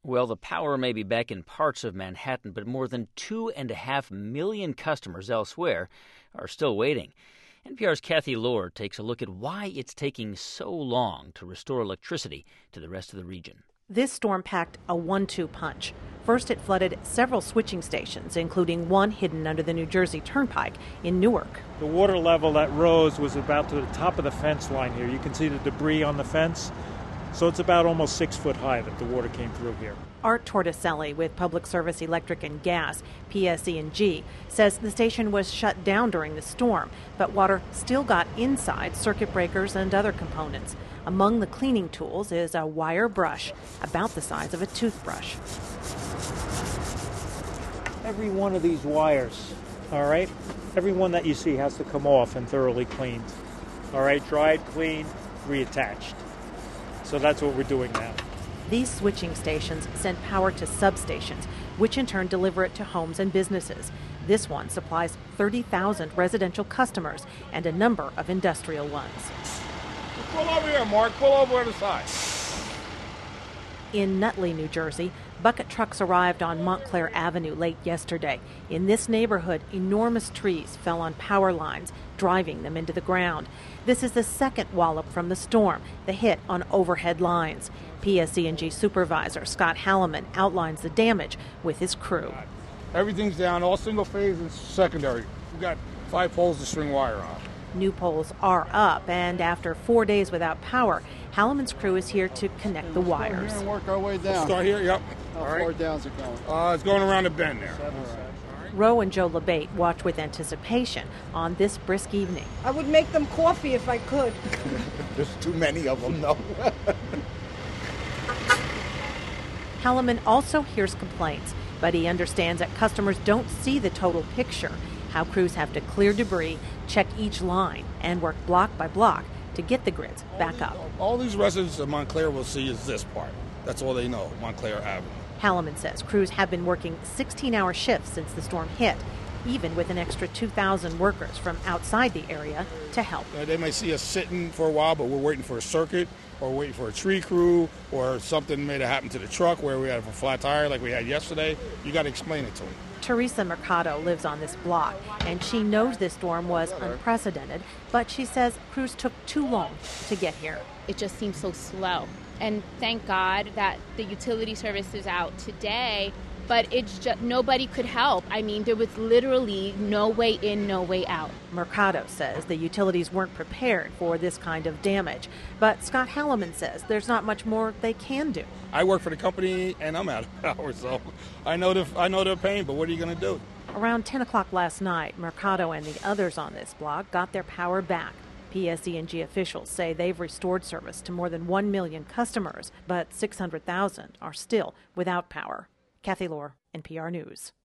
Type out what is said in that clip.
Well, the power may be back in parts of Manhattan, but more than 2.5 million customers elsewhere are still waiting. NPR's Kathy Lohr takes a look at why it's taking so long to restore electricity to the rest of the region. This storm packed a 1-2 punch. First, it flooded several switching stations, including one hidden under the New Jersey Turnpike in Newark. The water level that rose was about to the top of the fence line here. You can see the debris on the fence. So it's about almost 6 foot high that the water came through here. Art Torticelli with Public Service Electric and Gas, PSE&G, says the station was shut down during the storm, but water still got inside circuit breakers and other components. Among the cleaning tools is a wire brush about the size of a toothbrush. Every one of these wires, all right, every one that you see has to come off and thoroughly cleaned. All right, dried, cleaned, reattached. So that's what we're doing now. These switching stations send power to substations, which in turn deliver it to homes and businesses. This one supplies 30,000 residential customers and a number of industrial ones. Pull over here, Mark. Pull over on the side. In Nutley, New Jersey, bucket trucks arrived on Montclair Avenue late yesterday. In this neighborhood, enormous trees fell on power lines, driving them into the ground. This is the second wallop from the storm, the hit on overhead lines. PSE&G supervisor Scott Halliman outlines the damage with his crew. Everything's down, all single phase and secondary. We've got 5 poles to string wire on. New poles are up, and after 4 days without power, Halliman's crew is here to connect the wires. We're going to work our way down. Start here, yep. How far down's it going? It's going around the bend there. Roe and Joe LeBate watch with anticipation on this brisk evening. I would make them coffee if I could. There's too many of them, though. Halliman also hears complaints, but he understands that customers don't see the total picture, how crews have to clear debris, check each line, and work block by block to get the grids back up. All these residents of Montclair will see is this part. That's all they know, Montclair Avenue. Halliman says crews have been working 16-hour shifts since the storm hit, even with an extra 2,000 workers from outside the area to help. They may see us sitting for a while, but we're waiting for a circuit or waiting for a tree crew or something may have happened to the truck where we had a flat tire like we had yesterday. You got to explain it to them. Teresa Mercado lives on this block, and she knows this storm was unprecedented, but she says crews took too long to get here. It just seems so slow. And thank God that the utility service is out today, but it's just nobody could help. I mean, there was literally no way in, no way out. Mercado says the utilities weren't prepared for this kind of damage, but Scott Halliman says there's not much more they can do. I work for the company and I'm out of power, so I know their pain, but what are you going to do? Around 10 o'clock last night, Mercado and the others on this block got their power back. PSE&G officials say they've restored service to more than 1 million customers, but 600,000 are still without power. Kathy Lohr, NPR News.